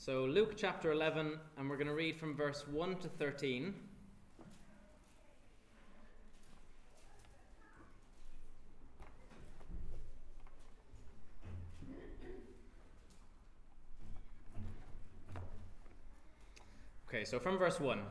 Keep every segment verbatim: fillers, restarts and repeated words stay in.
So Luke chapter eleven, and we're going to read from verse one to thirteen. Okay, so from verse one.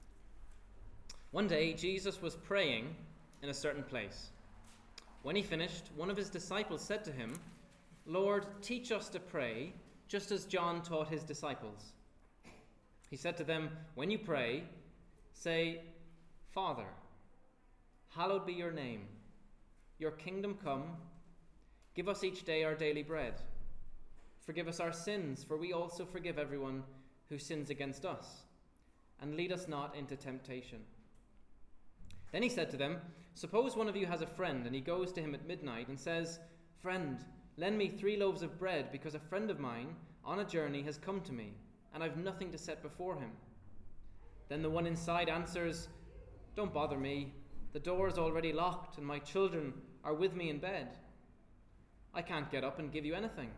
One day Jesus was praying in a certain place. When he finished, one of his disciples said to him, "Lord, teach us to pray, just as John taught his disciples." He said to them, "When you pray, say, 'Father, hallowed be your name. Your kingdom come. Give us each day our daily bread. Forgive us our sins, for we also forgive everyone who sins against us. And lead us not into temptation.'" Then he said to them, "Suppose one of you has a friend, and he goes to him at midnight and says, 'Friend, lend me three loaves of bread, because a friend of mine on a journey has come to me, and I've nothing to set before him.' Then the one inside answers, 'Don't bother me. The door is already locked, and my children are with me in bed. I can't get up and give you anything.'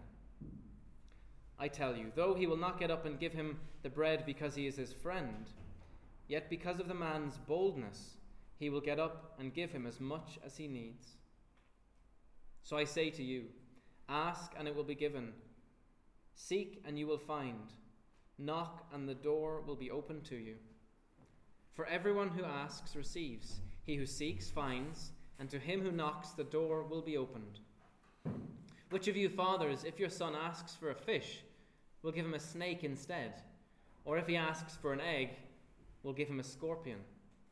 I tell you, though he will not get up and give him the bread because he is his friend, yet because of the man's boldness, he will get up and give him as much as he needs. So I say to you, ask and it will be given. Seek and you will find. Knock and the door will be opened to you. For everyone who asks receives. He who seeks finds. And to him who knocks the door will be opened. Which of you fathers, if your son asks for a fish, will give him a snake instead? Or if he asks for an egg, will give him a scorpion?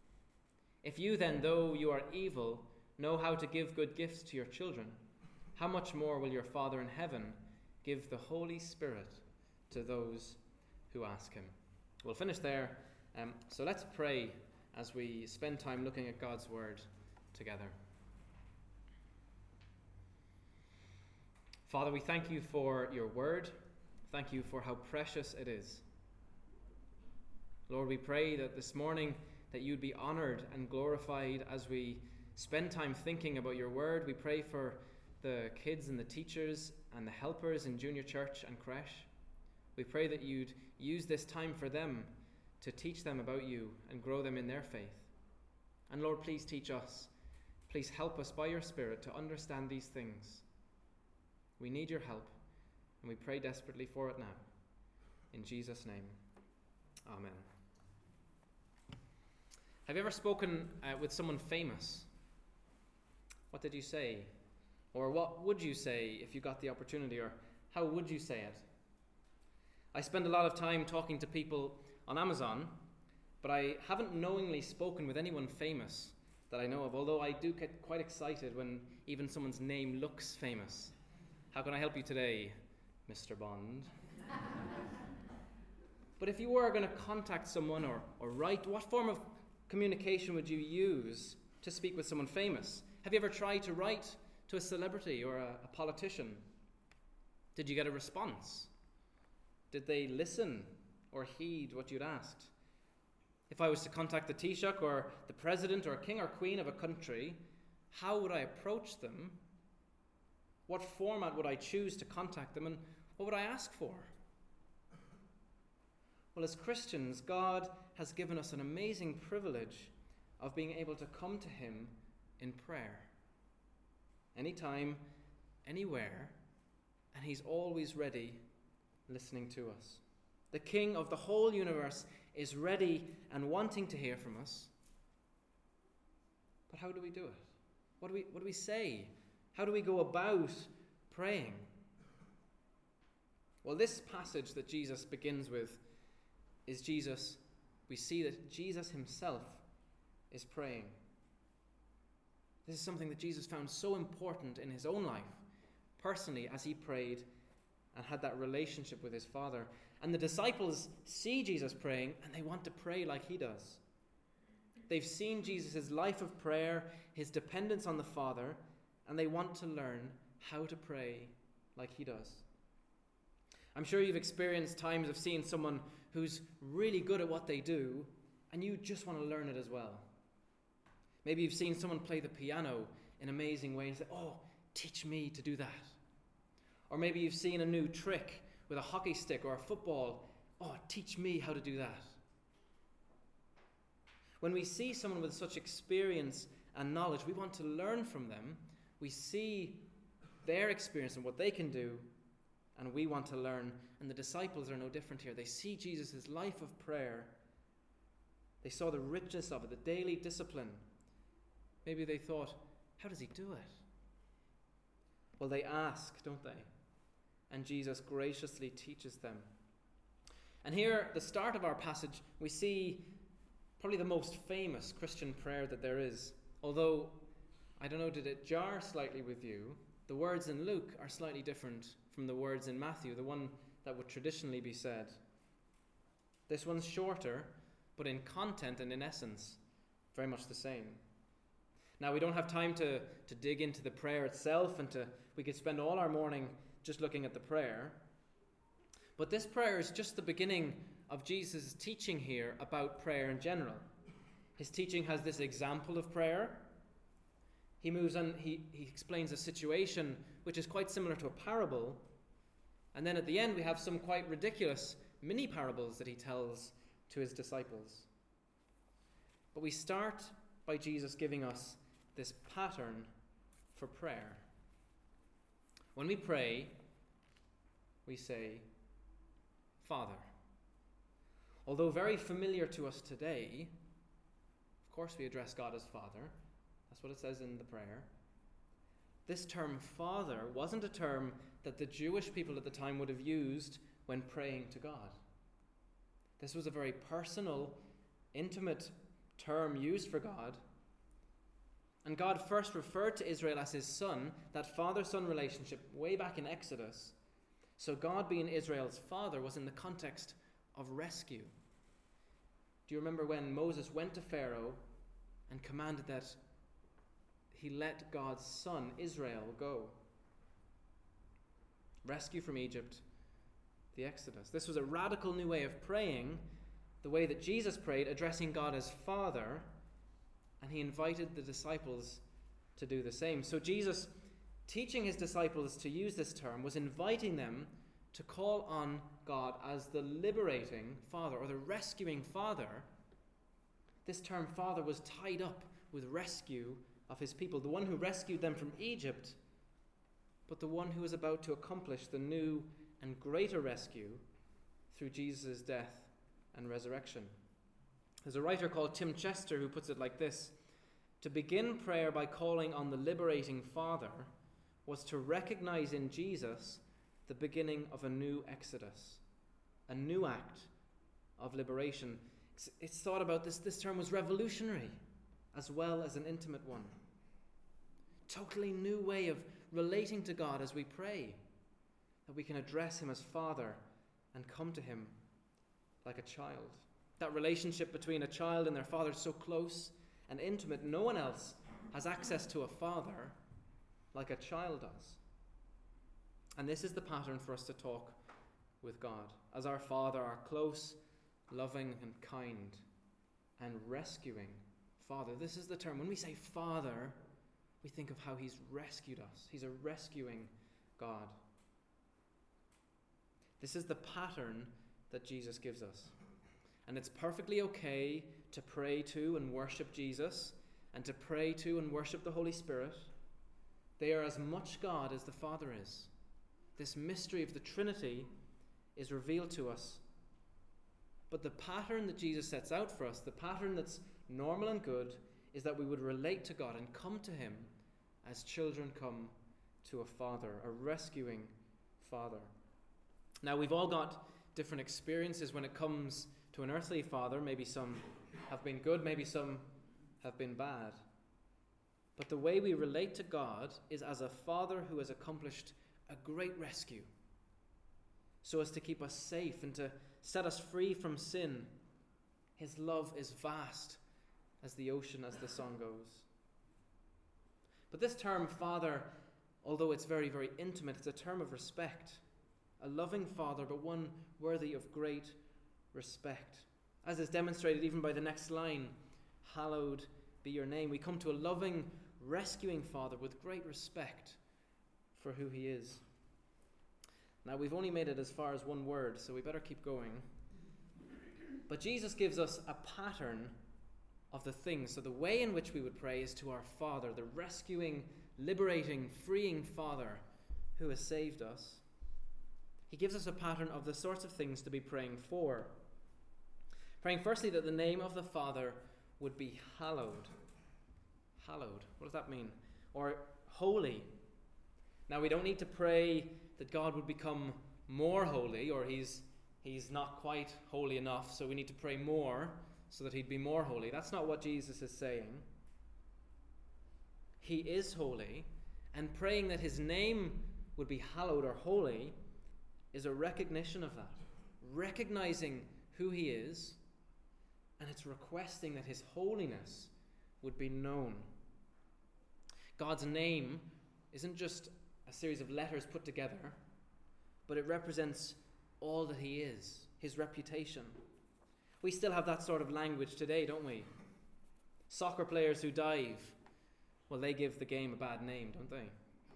If you then, though you are evil, know how to give good gifts to your children, how much more will your Father in heaven give the Holy Spirit to those who ask him?" We'll finish there. Um, so let's pray as we spend time looking at God's word together. Father, we thank you for your word. Thank you for how precious it is. Lord, we pray that this morning that you'd be honored and glorified as we spend time thinking about your word. We pray for the kids and the teachers and the helpers in junior church and creche. We pray that you'd use this time for them to teach them about you and grow them in their faith. And Lord, please teach us. Please help us by your Spirit to understand these things. We need your help, and we pray desperately for it now. In Jesus' name, amen. Have you ever spoken uh, with someone famous? What did you say? Or what would you say if you got the opportunity? Or how would you say it? I spend a lot of time talking to people on Amazon, but I haven't knowingly spoken with anyone famous that I know of, although I do get quite excited when even someone's name looks famous. How can I help you today, Mister Bond? But if you were going to contact someone or, or write, what form of communication would you use to speak with someone famous? Have you ever tried to write to a celebrity or a, a politician? Did you get a response? Did they listen or heed what you'd asked? If I was to contact the Taoiseach or the president or king or queen of a country, how would I approach them? What format would I choose to contact them, and what would I ask for? Well, as Christians, God has given us an amazing privilege of being able to come to him in prayer. Anytime, anywhere, and he's always ready, listening to us. The King of the whole universe is ready and wanting to hear from us. But how do we do it? What do we, what do we say? How do we go about praying? Well, this passage that Jesus begins with is Jesus. We see that Jesus himself is praying. This is something that Jesus found so important in his own life, personally, as he prayed and had that relationship with his Father. And the disciples see Jesus praying, and they want to pray like he does. They've seen Jesus' life of prayer, his dependence on the Father, and they want to learn how to pray like he does. I'm sure you've experienced times of seeing someone who's really good at what they do, and you just want to learn it as well. Maybe you've seen someone play the piano in amazing ways and say, "Oh, teach me to do that." Or maybe you've seen a new trick with a hockey stick or a football, oh, teach me how to do that. When we see someone with such experience and knowledge, we want to learn from them. We see their experience and what they can do, and we want to learn. And the disciples are no different here. They see Jesus' life of prayer. They saw the richness of it, the daily discipline. Maybe they thought, how does he do it? Well, they ask, don't they? And Jesus graciously teaches them. And here, at the start of our passage, we see probably the most famous Christian prayer that there is. Although, I don't know, did it jar slightly with you? The words in Luke are slightly different from the words in Matthew, the one that would traditionally be said. This one's shorter, but in content and in essence, very much the same. Now, we don't have time to, to dig into the prayer itself, and to we could spend all our morning just looking at the prayer. But this prayer is just the beginning of Jesus' teaching here about prayer in general. His teaching has this example of prayer. He moves on, he, he explains a situation which is quite similar to a parable. And then at the end we have some quite ridiculous mini parables that he tells to his disciples. But we start by Jesus giving us this pattern for prayer. When we pray, we say, Father. Although very familiar to us today, of course we address God as Father. That's what it says in the prayer. This term Father wasn't a term that the Jewish people at the time would have used when praying to God. This was a very personal, intimate term used for God. And God first referred to Israel as his son, that father-son relationship way back in Exodus. So God being Israel's father was in the context of rescue. Do you remember when Moses went to Pharaoh and commanded that he let God's son, Israel, go? Rescue from Egypt, the Exodus. This was a radical new way of praying, the way that Jesus prayed, addressing God as Father, and he invited the disciples to do the same. So Jesus, teaching his disciples to use this term, was inviting them to call on God as the liberating Father, or the rescuing Father. This term Father was tied up with rescue of his people, the one who rescued them from Egypt, but the one who was about to accomplish the new and greater rescue through Jesus' death and resurrection. There's a writer called Tim Chester who puts it like this: to begin prayer by calling on the liberating Father was to recognize in Jesus the beginning of a new exodus, a new act of liberation. It's, it's thought about this, this term was revolutionary as well as an intimate one. Totally new way of relating to God as we pray, that we can address him as Father and come to him like a child. That relationship between a child and their father is so close and intimate, no one else has access to a father like a child does. And this is the pattern for us to talk with God as our Father, our close, loving and kind and rescuing Father. This is the term. When we say Father, we think of how he's rescued us. He's a rescuing God. This is the pattern that Jesus gives us. And it's perfectly okay to pray to and worship Jesus, and to pray to and worship the Holy Spirit. They are as much God as the Father is. This mystery of the Trinity is revealed to us. But the pattern that Jesus sets out for us, the pattern that's normal and good, is that we would relate to God and come to him as children come to a Father, a rescuing Father. Now, we've all got different experiences when it comes to an earthly father. Maybe some have been good, maybe some have been bad. But the way we relate to God is as a Father who has accomplished a great rescue, so as to keep us safe and to set us free from sin. His love is vast as the ocean, as the song goes. But this term Father, although it's very, very intimate, it's a term of respect. A loving Father, but one worthy of great respect. As is demonstrated even by the next line, hallowed be your name. We come to a loving, rescuing Father with great respect for who he is. Now, we've only made it as far as one word, so we better keep going. But Jesus gives us a pattern of the things. So the way in which we would pray is to our Father, the rescuing, liberating, freeing Father who has saved us. He gives us a pattern of the sorts of things to be praying for. Praying firstly that the name of the Father would be hallowed. Hallowed. What does that mean? Or holy. Now we don't need to pray that God would become more holy, or he's he's not quite holy enough, so we need to pray more so that he'd be more holy. That's not what Jesus is saying. He is holy, and praying that his name would be hallowed or holy is a recognition of that. Recognizing who he is, and it's requesting that his holiness would be known. God's name isn't just a series of letters put together, but it represents all that he is, his reputation. We still have that sort of language today, don't we? Soccer players who dive, well, they give the game a bad name, don't they?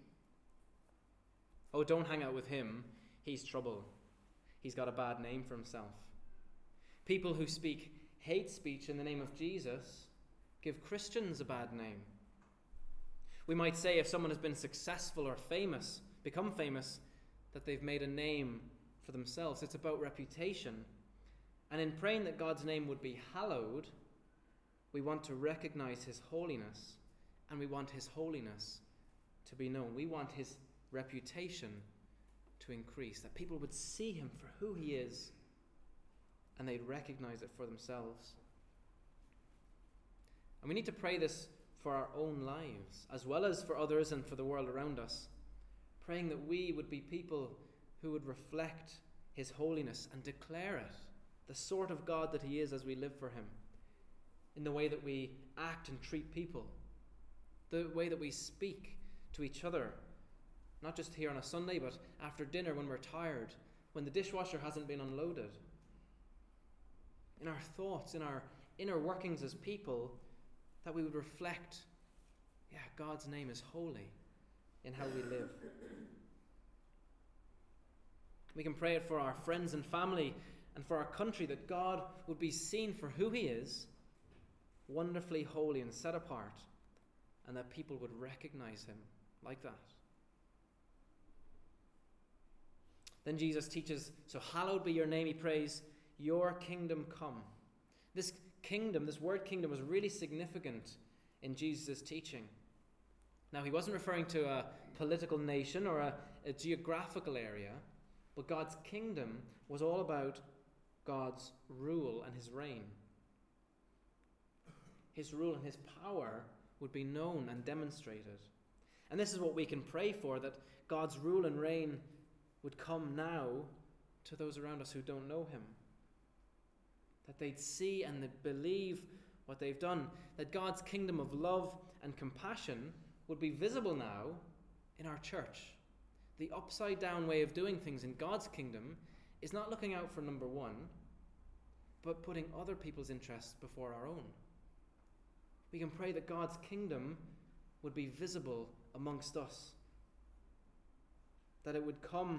Oh, don't hang out with him. He's trouble. He's got a bad name for himself. People who speak hate speech in the name of Jesus give Christians a bad name. We might say if someone has been successful or famous, become famous, that they've made a name for themselves. It's about reputation. And in praying that God's name would be hallowed, we want to recognize his holiness, and we want his holiness to be known. We want his reputation to increase, that people would see him for who he is, and they'd recognize it for themselves. And we need to pray this for our own lives, as well as for others and for the world around us, praying that we would be people who would reflect his holiness and declare it, the sort of God that he is as we live for him, in the way that we act and treat people, the way that we speak to each other, not just here on a Sunday, but after dinner when we're tired, when the dishwasher hasn't been unloaded. In our thoughts, in our inner workings as people, that we would reflect, yeah, God's name is holy in how we live. We can pray it for our friends and family and for our country, that God would be seen for who he is, wonderfully holy and set apart, and that people would recognize him like that. Then Jesus teaches, so hallowed be your name, he prays, your kingdom come. This kingdom, this word kingdom, was really significant in Jesus' teaching. Now, he wasn't referring to a political nation or a, a geographical area, but God's kingdom was all about God's rule and his reign. His rule and his power would be known and demonstrated. And this is what we can pray for, that God's rule and reign would come now to those around us who don't know him. That they'd see and they'd believe what they've done. That God's kingdom of love and compassion would be visible now in our church. The upside down way of doing things in God's kingdom is not looking out for number one, but putting other people's interests before our own. We can pray that God's kingdom would be visible amongst us. That it would come,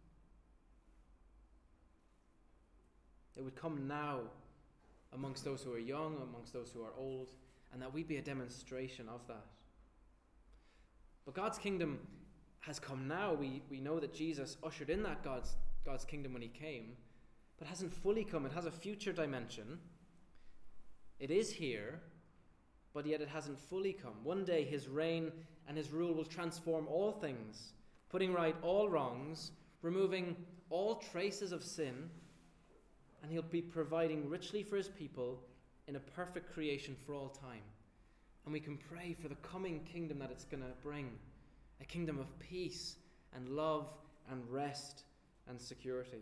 it would come now amongst those who are young, amongst those who are old, and that we'd be a demonstration of that. But God's kingdom has come now. We, we know that Jesus ushered in that God's, God's kingdom when he came, but hasn't fully come. It has a future dimension. It is here, but yet it hasn't fully come. One day his reign and his rule will transform all things, putting right all wrongs, removing all traces of sin, and he'll be providing richly for his people in a perfect creation for all time. And we can pray for the coming kingdom that it's going to bring, a kingdom of peace and love and rest and security.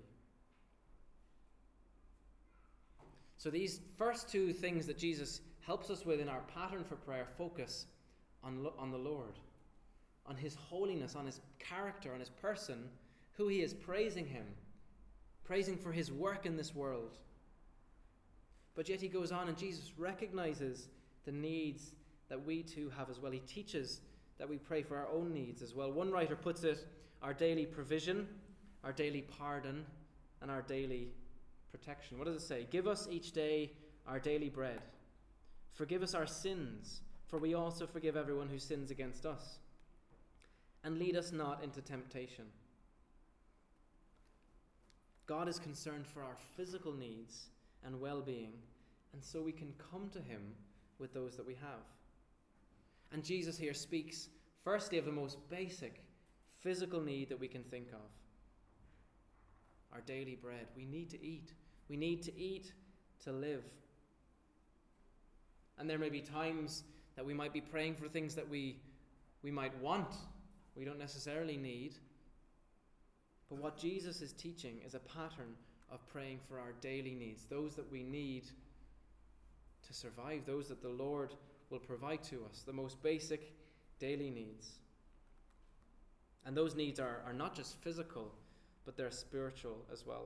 So these first two things that Jesus helps us with in our pattern for prayer focus on, on the Lord, on his holiness, on his character, on his person, who he is, praising him, praising for his work in this world. But yet he goes on and Jesus recognizes the needs that we too have as well. He teaches that we pray for our own needs as well. One writer puts it, our daily provision, our daily pardon, and our daily protection. What does it say? Give us each day our daily bread. Forgive us our sins, for we also forgive everyone who sins against us. And lead us not into temptation. God is concerned for our physical needs and well-being, and so we can come to him with those that we have. And Jesus here speaks firstly of the most basic physical need that we can think of. Our daily bread. We need to eat. We need to eat to live. And there may be times that we might be praying for things that we, we might want, we don't necessarily need. But what Jesus is teaching is a pattern of praying for our daily needs, those that we need to survive, those that the Lord will provide to us, the most basic daily needs. And those needs are, are not just physical, but they're spiritual as well.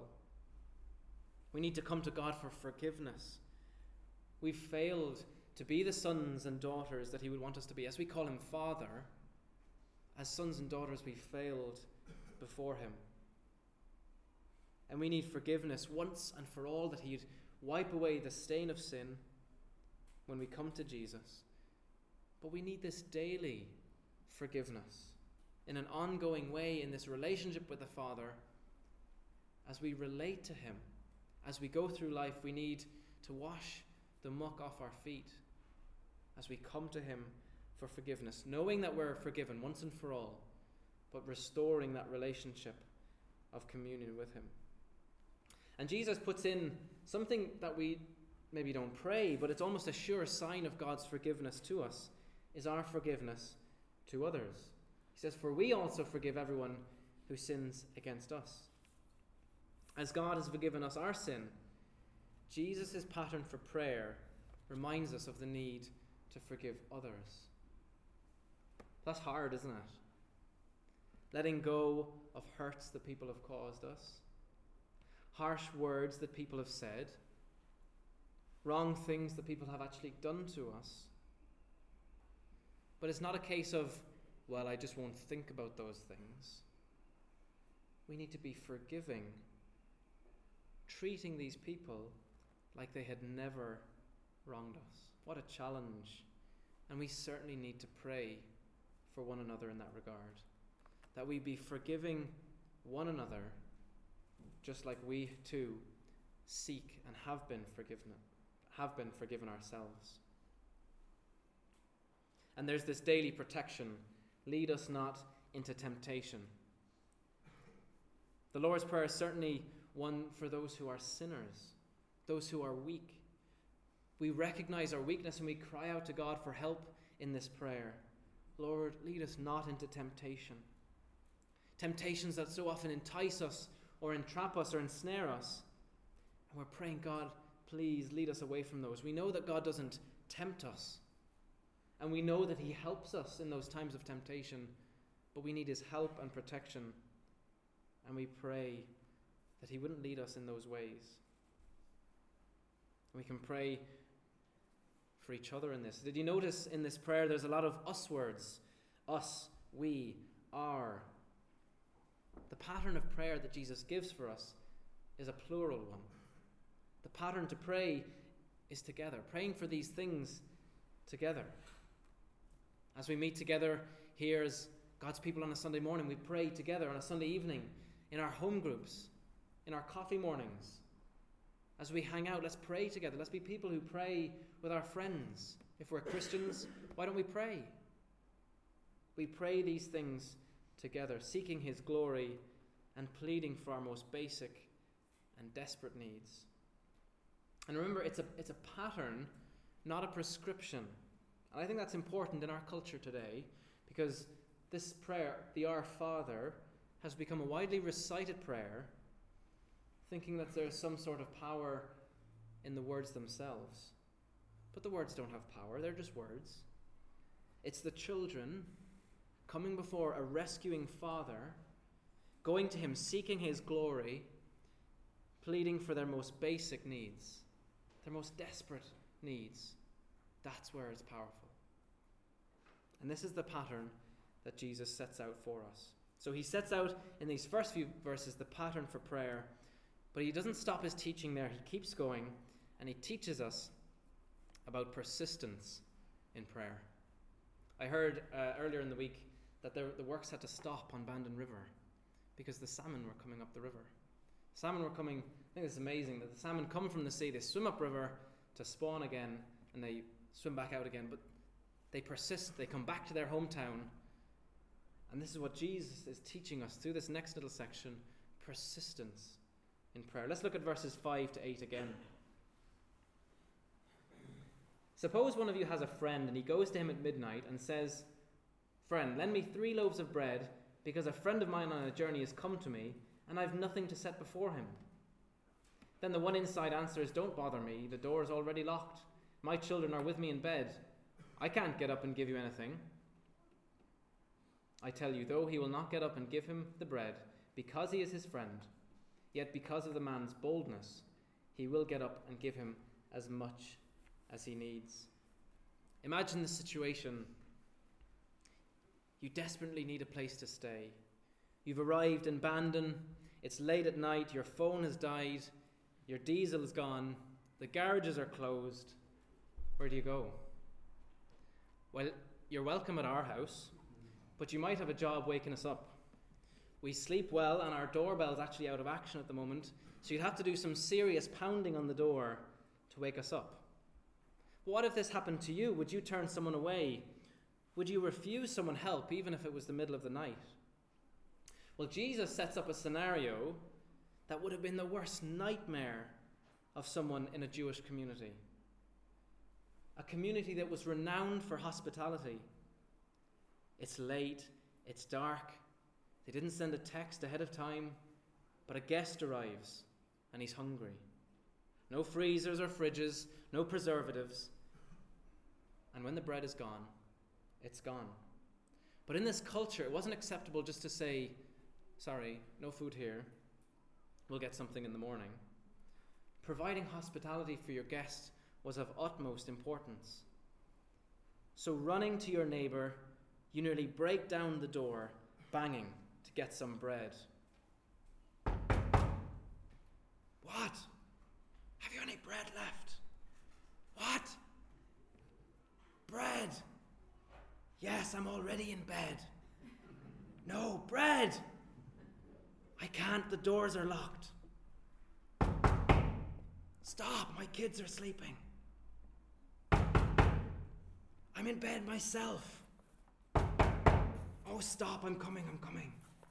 We need to come to God for forgiveness. We've failed to be the sons and daughters that he would want us to be. As we call him Father, as sons and daughters, we failed before him. And we need forgiveness once and for all, that he'd wipe away the stain of sin when we come to Jesus. But we need this daily forgiveness in an ongoing way in this relationship with the Father. As we relate to him, as we go through life, we need to wash the muck off our feet as we come to him for forgiveness, knowing that we're forgiven once and for all, but restoring that relationship of communion with him. And Jesus puts in something that we maybe don't pray, but it's almost a sure sign of God's forgiveness to us, is our forgiveness to others. He says, for we also forgive everyone who sins against us. As God has forgiven us our sin, Jesus' pattern for prayer reminds us of the need to forgive others. That's hard, isn't it? Letting go of hurts that people have caused us, harsh words that people have said, wrong things that people have actually done to us. But it's not a case of, well, I just won't think about those things. We need to be forgiving, treating these people like they had never wronged us. What a challenge. And we certainly need to pray for one another in that regard, that we be forgiving one another just like we too seek and have been forgiven, have been forgiven ourselves. And there's this daily protection. Lead us not into temptation. The Lord's Prayer is certainly one for those who are sinners, those who are weak. We recognize our weakness and we cry out to God for help in this prayer. Lord, lead us not into temptation. Temptations that so often entice us or entrap us or ensnare us. And we're praying, God, please lead us away from those. We know that God doesn't tempt us. And we know that he helps us in those times of temptation. But we need his help and protection. And we pray that he wouldn't lead us in those ways. We can pray for each other in this. Did you notice in this prayer there's a lot of us words? Us, we, our. The pattern of prayer that Jesus gives for us is a plural one. The pattern to pray is together, praying for these things together. As we meet together here as God's people on a Sunday morning, we pray together on a Sunday evening, in our home groups, in our coffee mornings. As we hang out, let's pray together. Let's be people who pray with our friends. If we're Christians, why don't we pray? We pray these things together, seeking his glory and pleading for our most basic and desperate needs. And remember, it's a, it's a pattern, not a prescription. And I think that's important in our culture today, because this prayer, the Our Father, has become a widely recited prayer, thinking that there's some sort of power in the words themselves. But the words don't have power, they're just words. It's the children coming before a rescuing Father, going to him, seeking his glory, pleading for their most basic needs, their most desperate needs. That's where it's powerful. And this is the pattern that Jesus sets out for us. So he sets out in these first few verses the pattern for prayer, But he doesn't stop his teaching there. He keeps going, and he teaches us about persistence in prayer. I heard uh, earlier in the week that the, the works had to stop on Bandon River because the salmon were coming up the river. Salmon were coming, I think it's amazing that the salmon come from the sea, they swim upriver to spawn again, and they swim back out again, but they persist, they come back to their hometown. And this is what Jesus is teaching us through this next little section, persistence in prayer. Let's look at verses five to eight again. Suppose one of you has a friend and he goes to him at midnight and says, "Friend, lend me three loaves of bread because a friend of mine on a journey has come to me and I've nothing to set before him." Then the one inside answers, "Don't bother me, the door is already locked. My children are with me in bed. I can't get up and give you anything." I tell you, though he will not get up and give him the bread because he is his friend, yet because of the man's boldness, he will get up and give him as much as he needs. Imagine the situation. You desperately need a place to stay. You've arrived in Bandon. It's late at night. Your phone has died. Your diesel's gone. The garages are closed. Where do you go? Well, you're welcome at our house, but you might have a job waking us up. We sleep well, and our doorbell's actually out of action at the moment, so you'd have to do some serious pounding on the door to wake us up. What if this happened to you? Would you turn someone away? Would you refuse someone help, even if it was the middle of the night? Well, Jesus sets up a scenario that would have been the worst nightmare of someone in a Jewish community. A community that was renowned for hospitality. It's late, it's dark, they didn't send a text ahead of time, but a guest arrives and he's hungry. No freezers or fridges, no preservatives. And when the bread is gone, it's gone. But in this culture, it wasn't acceptable just to say, "Sorry, no food here. We'll get something in the morning." Providing hospitality for your guest was of utmost importance. So running to your neighbour, you nearly break down the door, banging to get some bread. "What? Have you any bread left?" "What? Bread? Yes, I'm already in bed." "No, bread! I can't, the doors are locked." "Stop, my kids are sleeping." "I'm in bed myself." "Oh, stop, I'm coming, I'm coming."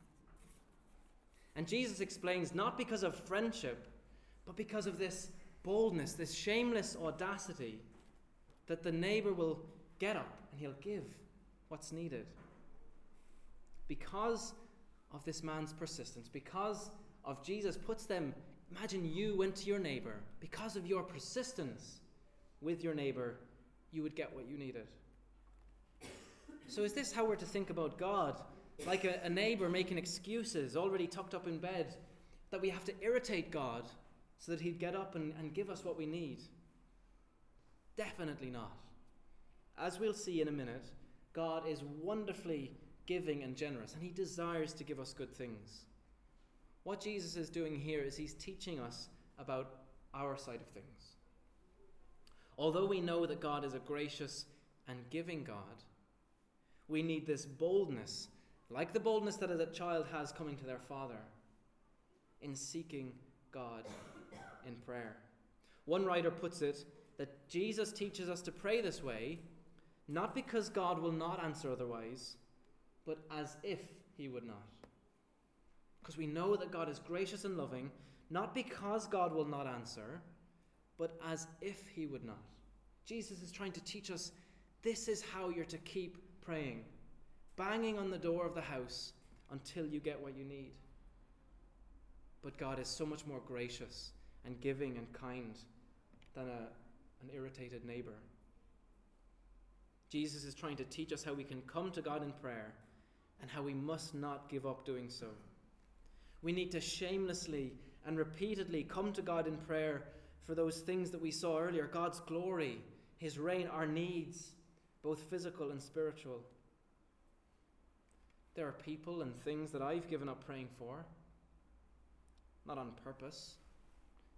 And Jesus explains, not because of friendship, but because of this boldness, this shameless audacity, that the neighbour will get up and he'll give what's needed. Because of this man's persistence, because of Jesus puts them, imagine you went to your neighbour, because of your persistence with your neighbour, you would get what you needed. So is this how we're to think about God? Like a, a neighbour making excuses, already tucked up in bed, that we have to irritate God so that he'd get up and, and give us what we need? Definitely not. As we'll see in a minute, God is wonderfully giving and generous, and he desires to give us good things. What Jesus is doing here is he's teaching us about our side of things. Although we know that God is a gracious and giving God, we need this boldness, like the boldness that a child has coming to their father, in seeking God in prayer. One writer puts it that Jesus teaches us to pray this way, not because God will not answer otherwise, but as if he would not. Because we know that God is gracious and loving, not because God will not answer, but as if he would not. Jesus is trying to teach us this is how you're to keep praying, banging on the door of the house until you get what you need. But God is so much more gracious and giving and kind than a, an irritated neighbour. Jesus is trying to teach us how we can come to God in prayer and how we must not give up doing so. We need to shamelessly and repeatedly come to God in prayer for those things that we saw earlier, God's glory, his reign, our needs, both physical and spiritual. There are people and things that I've given up praying for, not on purpose,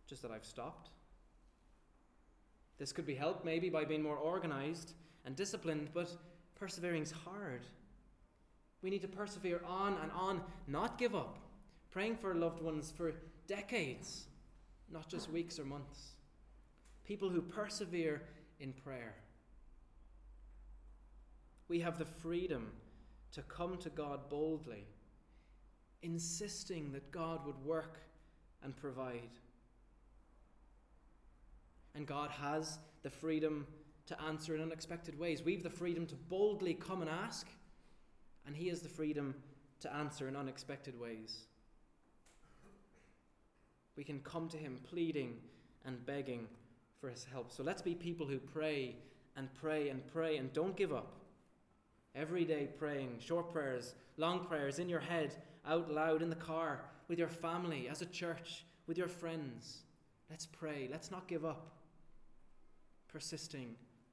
just that I've stopped. This could be helped maybe by being more organized and disciplined, but persevering's hard. We need to persevere on and on, not give up, praying for loved ones for decades, not just weeks or months. People who persevere in prayer. We have the freedom to come to God boldly, insisting that God would work and provide. And God has the freedom to answer in unexpected ways. We've the freedom to boldly come and ask, and He has the freedom to answer in unexpected ways. We can come to Him pleading and begging for His help. So let's be people who pray and pray and pray and don't give up. Every day praying, short prayers, long prayers, in your head, out loud, in the car, with your family, as a church, with your friends. Let's pray. Let's not give up. Persisting.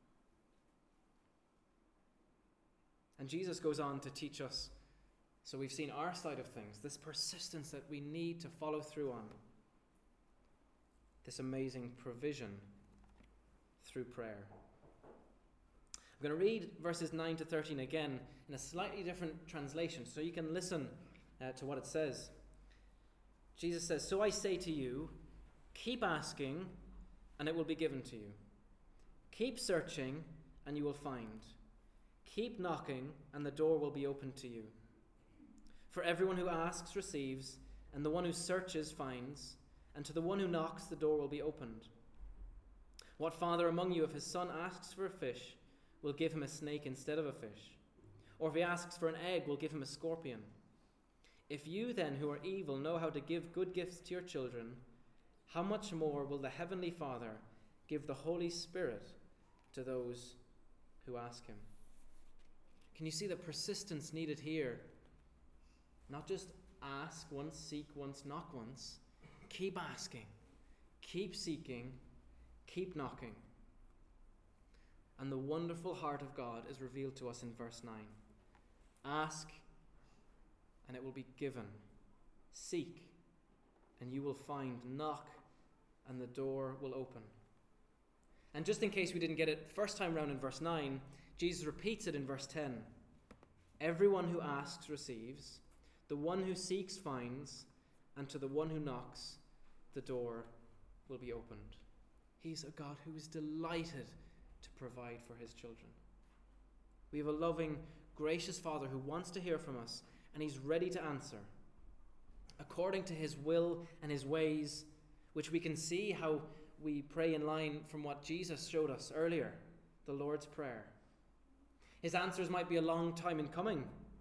And Jesus goes on to teach us, so we've seen our side of things, this persistence that we need to follow through on. This amazing provision through prayer. I'm going to read verses nine to thirteen again in a slightly different translation so you can listen uh, to what it says. Jesus says, "So I say to you, keep asking and it will be given to you. Keep searching and you will find. Keep knocking and the door will be opened to you. For everyone who asks receives, and the one who searches finds, and to the one who knocks the door will be opened. What father among you, if his son asks for a fish, will give him a snake instead of a fish? Or if he asks for an egg, will give him a scorpion? If you then, who are evil, know how to give good gifts to your children, how much more will the Heavenly Father give the Holy Spirit to those who ask Him?" Can you see the persistence needed here? Not just ask once, seek once, knock once. Keep asking, keep seeking, keep knocking. And the wonderful heart of God is revealed to us in verse nine. Ask, and it will be given. Seek, and you will find. Knock, and the door will open. And just in case we didn't get it first time round in verse nine, Jesus repeats it in verse ten. Everyone who asks receives, the one who seeks finds, and to the one who knocks, the door will be opened. He's a God who is delighted to provide for His children. We have a loving, gracious Father who wants to hear from us, and He's ready to answer according to His will and His ways, which we can see how we pray in line from what Jesus showed us earlier, the Lord's Prayer. His answers might be a long time in coming.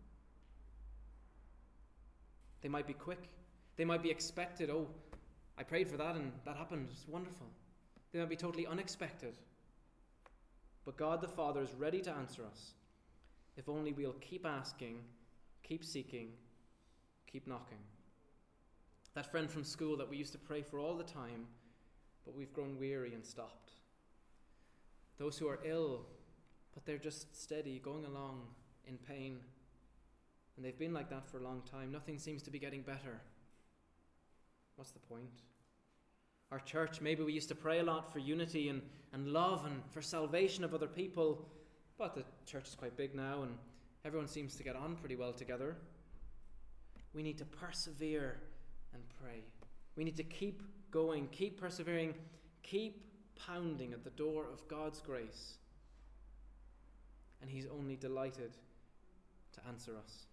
They might be quick. They might be expected. Oh, I prayed for that and that happened. It's wonderful. They might be totally unexpected. But God the Father is ready to answer us if only we'll keep asking, keep seeking, keep knocking. That friend from school that we used to pray for all the time, but we've grown weary and stopped. Those who are ill, but they're just steady, going along in pain. And they've been like that for a long time. Nothing seems to be getting better. What's the point? Our church, maybe we used to pray a lot for unity and, and love and for salvation of other people, but the church is quite big now and everyone seems to get on pretty well together. We need to persevere and pray. We need to keep going, keep persevering, keep pounding at the door of God's grace. And He's only delighted to answer us.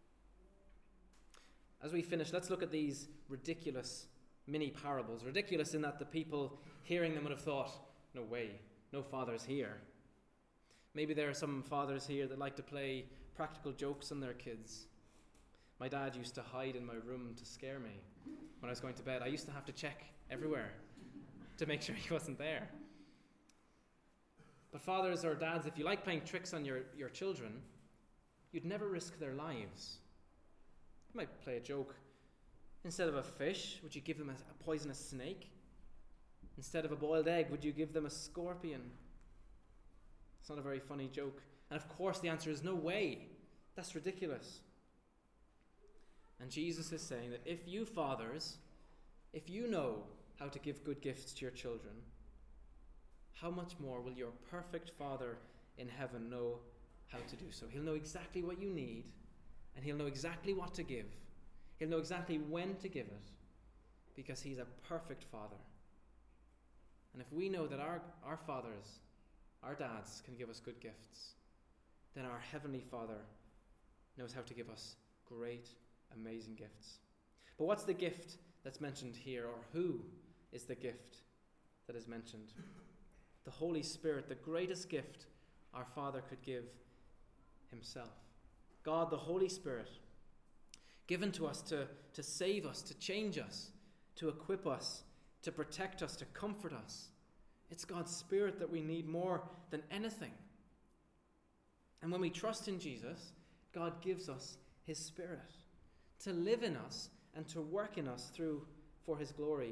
As we finish, let's look at these ridiculous mini parables. Ridiculous in that the people hearing them would have thought, no way, no fathers here. Maybe there are some fathers here that like to play practical jokes on their kids. My dad used to hide in my room to scare me when I was going to bed. I used to have to check everywhere to make sure he wasn't there. But fathers or dads, if you like playing tricks on your, your children, you'd never risk their lives. You might play a joke. Instead of a fish, would you give them a, a poisonous snake? Instead of a boiled egg, would you give them a scorpion? It's not a very funny joke. And of course the answer is no way. That's ridiculous. And Jesus is saying that if you fathers, if you know how to give good gifts to your children, how much more will your perfect Father in heaven know how to do so? He'll know exactly what you need, and he'll know exactly what to give. He'll know exactly when to give it, because he's a perfect Father. And if we know that our, our fathers, our dads, can give us good gifts, then our Heavenly Father knows how to give us great, amazing gifts. But what's the gift that's mentioned here, or who is the gift that is mentioned? The Holy Spirit, the greatest gift our Father could give himself. God, the Holy Spirit, given to us to, to save us, to change us, to equip us, to protect us, to comfort us. It's God's Spirit that we need more than anything. And when we trust in Jesus, God gives us his Spirit to live in us and to work in us through for his glory.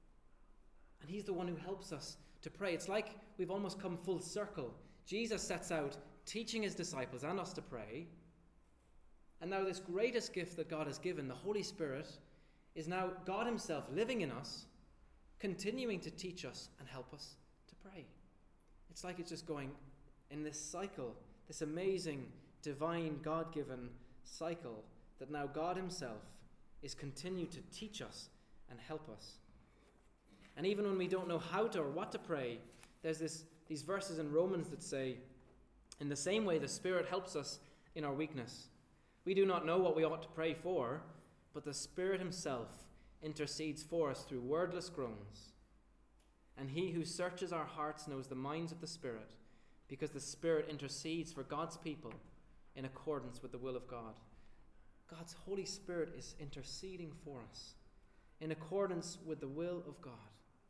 And he's the one who helps us to pray. It's like we've almost come full circle. Jesus sets out teaching his disciples and us to pray. And now this greatest gift that God has given, the Holy Spirit, is now God himself living in us, continuing to teach us and help us to pray. It's like it's just going in this cycle, this amazing, divine, God-given cycle that now God himself is continuing to teach us and help us. And even when we don't know how to or what to pray, there's this these verses in Romans that say, in the same way the Spirit helps us in our weakness. We do not know what we ought to pray for, but the Spirit himself intercedes for us through wordless groans. And he who searches our hearts knows the minds of the Spirit, because the Spirit intercedes for God's people in accordance with the will of God. God's Holy Spirit is interceding for us in accordance with the will of God.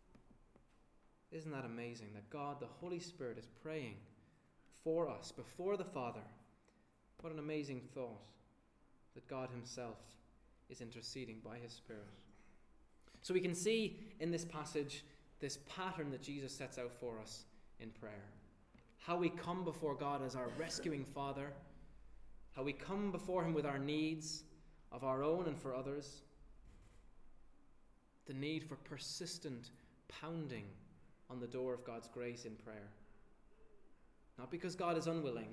Isn't that amazing that God, the Holy Spirit, is praying for us before the Father? What an amazing thought that God himself is interceding by his Spirit. So we can see in this passage this pattern that Jesus sets out for us in prayer. How we come before God as our rescuing Father, how we come before him with our needs of our own and for others, the need for persistent pounding on the door of God's grace in prayer. Not because God is unwilling,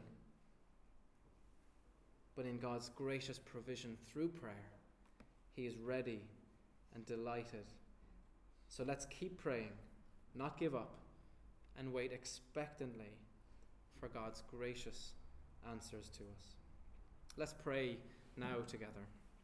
but in God's gracious provision through prayer, he is ready and delighted. So let's keep praying, not give up, and wait expectantly for God's gracious answers to us. Let's pray now together.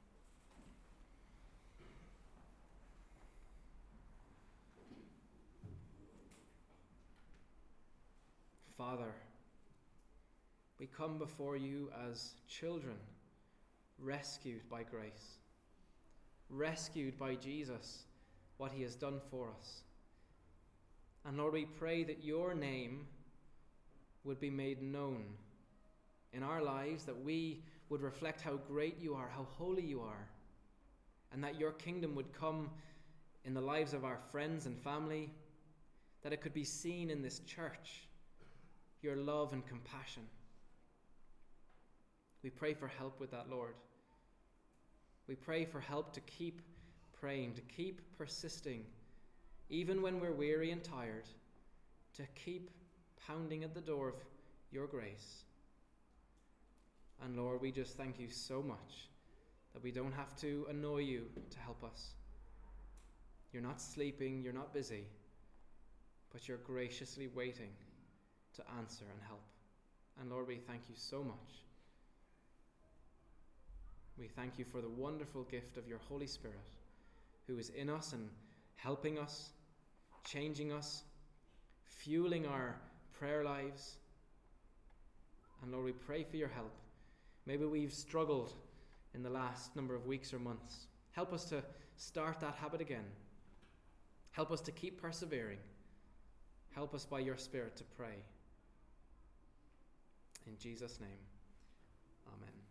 Father, we come before you as children, rescued by grace, rescued by Jesus, what he has done for us. And Lord, we pray that your name would be made known in our lives, that we would reflect how great you are, how holy you are, and that your kingdom would come in the lives of our friends and family, that it could be seen in this church, your love and compassion. We pray for help with that, Lord. We pray for help to keep praying, to keep persisting, even when we're weary and tired, to keep pounding at the door of your grace. And Lord, we just thank you so much that we don't have to annoy you to help us. You're not sleeping, you're not busy, but you're graciously waiting to answer and help. And Lord, we thank you so much. We thank you for the wonderful gift of your Holy Spirit, who is in us and helping us, changing us, fueling our prayer lives. And Lord, we pray for your help. Maybe we've struggled in the last number of weeks or months. Help us to start that habit again. Help us to keep persevering. Help us by your Spirit to pray. In Jesus' name, amen.